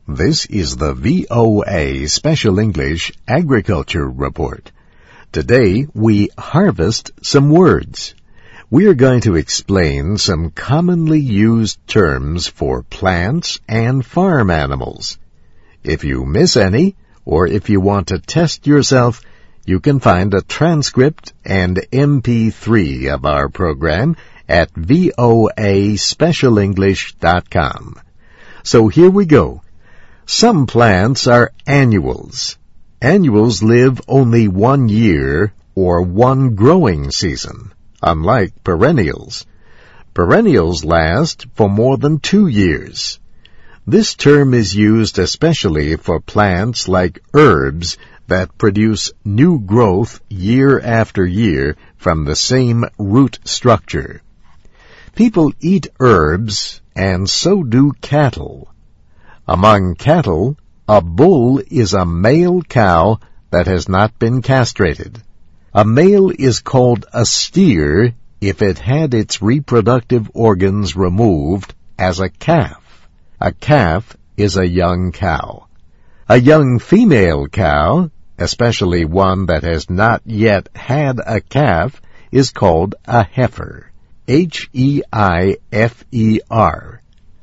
This is the VOA Special English Agriculture Report. Today we harvest some words. We are going to explain some commonly used terms for plants and farm animals. If you miss any, or if you want to test yourself, you can find a transcript and MP3 of our program at voaspecialenglish.com. So here we go. Some plants are annuals. Annuals live only 1 year or one growing season, unlike perennials. Perennials last for more than 2 years. This term is used especially for plants like herbs that produce new growth year after year from the same root structure. People eat herbs, and so do cattle. Among cattle, a bull is a male cow that has not been castrated. A male is called a steer if it had its reproductive organs removed as a calf. A calf is a young cow. A young female cow, especially one that has not yet had a calf, is called a heifer. Heifer.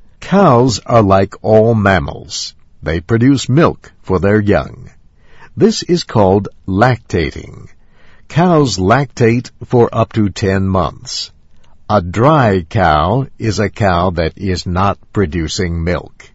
Cows are like all mammals. They produce milk for their young. This is called lactating. Cows lactate for up to 10 months. A dry cow is a cow that is not producing milk.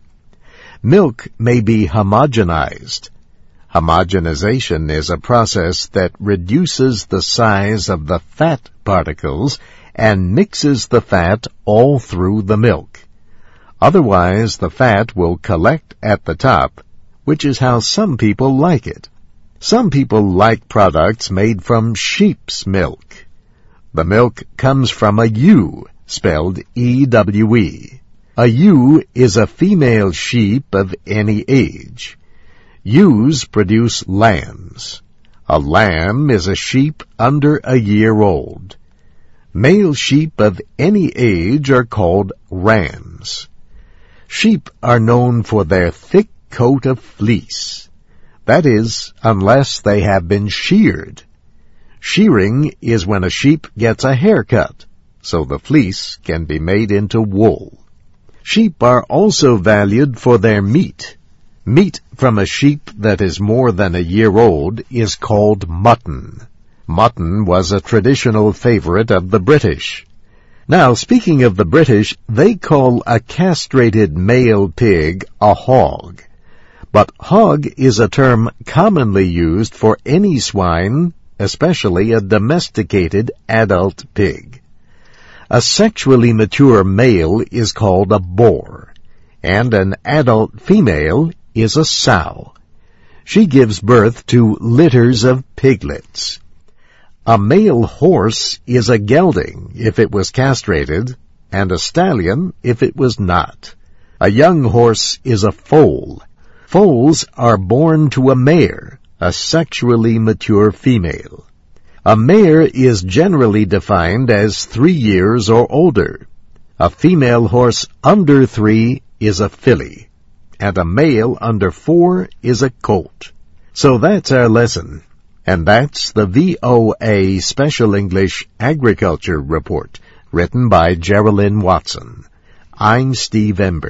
Milk may be homogenized. Homogenization is a process that reduces the size of the fat particles and mixes the fat all through the milk. Otherwise, the fat will collect at the top, which is how some people like it. Some people like products made from sheep's milk. The milk comes from a ewe, spelled E-W-E. A ewe is a female sheep of any age. Ewes produce lambs. A lamb is a sheep under a year old. Male sheep of any age are called rams. Sheep are known for their thick coat of fleece. That is, unless they have been sheared. Shearing is when a sheep gets a haircut, so the fleece can be made into wool. Sheep are also valued for their meat. Meat from a sheep that is more than a year old is called mutton. Mutton was a traditional favorite of the British. Now, speaking of the British, they call a castrated male pig a hog. But hog is a term commonly used for any swine, especially a domesticated adult pig. A sexually mature male is called a boar, and an adult female is a sow. She gives birth to litters of piglets. A male horse is a gelding if it was castrated, and a stallion if it was not. A young horse is a foal. Foals are born to a mare, a sexually mature female. A mare is generally defined as 3 years or older. A female horse under 3 is a filly, and a male under 4 is a colt. So that's our lesson. And that's the VOA Special English Agriculture Report, written by Geraldine Watson. I'm Steve Ember.